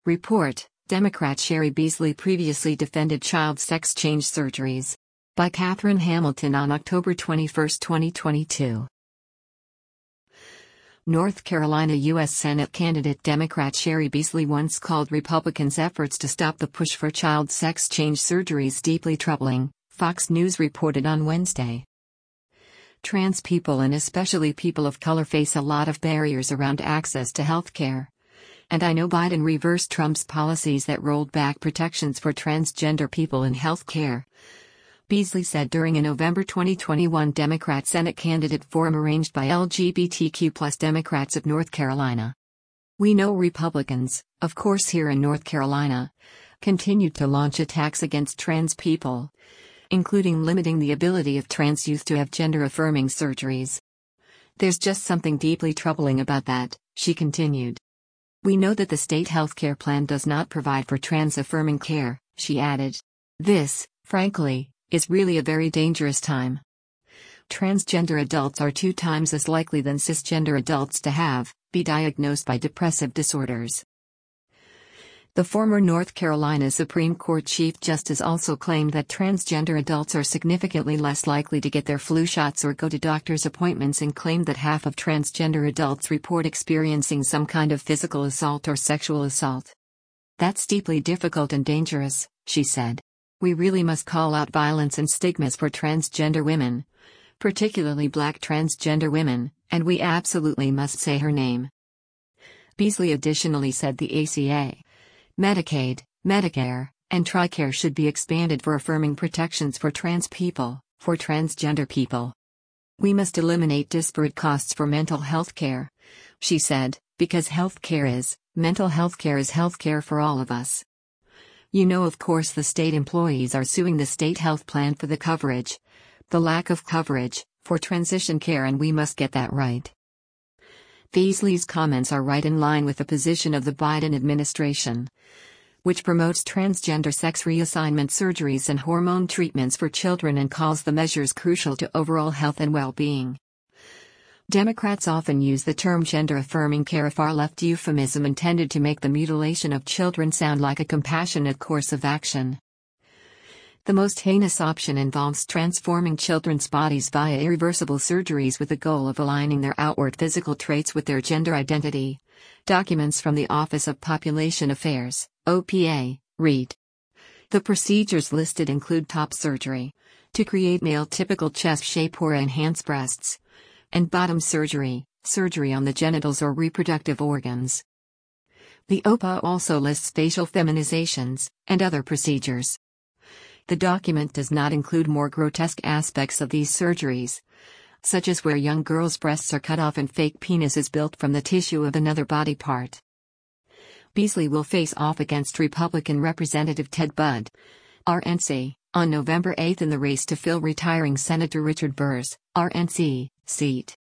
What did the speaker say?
Report, Democrat Cheri Beasley previously defended child sex change surgeries. By Catherine Hamilton on October 21, 2022. North Carolina U.S. Senate candidate Democrat Cheri Beasley once called Republicans' efforts to stop the push for child sex change surgeries deeply troubling, Fox News reported on Wednesday. Trans people and especially people of color face a lot of barriers around access to health care. And I know Biden reversed Trump's policies that rolled back protections for transgender people in health care, Beasley said during a November 2021 Democrat Senate candidate forum arranged by LGBTQ+ Democrats of North Carolina. We know Republicans, of course here in North Carolina, continued to launch attacks against trans people, including limiting the ability of trans youth to have gender-affirming surgeries. There's just something deeply troubling about that, she continued. We know that the state healthcare plan does not provide for trans-affirming care, she added. This, frankly, is really a very dangerous time. Transgender adults are 2 times as likely than cisgender adults to be diagnosed by depressive disorders. The former North Carolina Supreme Court Chief Justice also claimed that transgender adults are significantly less likely to get their flu shots or go to doctor's appointments and claimed that half of transgender adults report experiencing some kind of physical assault or sexual assault. That's deeply difficult and dangerous, she said. We really must call out violence and stigmas for transgender women, particularly Black transgender women, and we absolutely must say her name. Beasley additionally said the ACA, Medicaid, Medicare, and TRICARE should be expanded for affirming protections for trans people, for transgender people. We must eliminate disparate costs for mental health care, she said, because mental health care is health care for all of us. You know, of course, the state employees are suing the state health plan for the lack of coverage, for transition care, and we must get that right. Beasley's comments are right in line with the position of the Biden administration, which promotes transgender sex reassignment surgeries and hormone treatments for children and calls the measures crucial to overall health and well-being. Democrats often use the term gender-affirming care, a far-left euphemism intended to make the mutilation of children sound like a compassionate course of action. The most heinous option involves transforming children's bodies via irreversible surgeries with the goal of aligning their outward physical traits with their gender identity. Documents from the Office of Population Affairs, OPA, read. The procedures listed include top surgery, to create male typical chest shape or enhance breasts, and bottom surgery, surgery on the genitals or reproductive organs. The OPA also lists facial feminizations, and other procedures. The document does not include more grotesque aspects of these surgeries, such as where young girls' breasts are cut off and fake penis is built from the tissue of another body part. Beasley will face off against Republican Representative Ted Budd, RNC, on November 8 in the race to fill retiring Senator Richard Burr's, RNC, seat.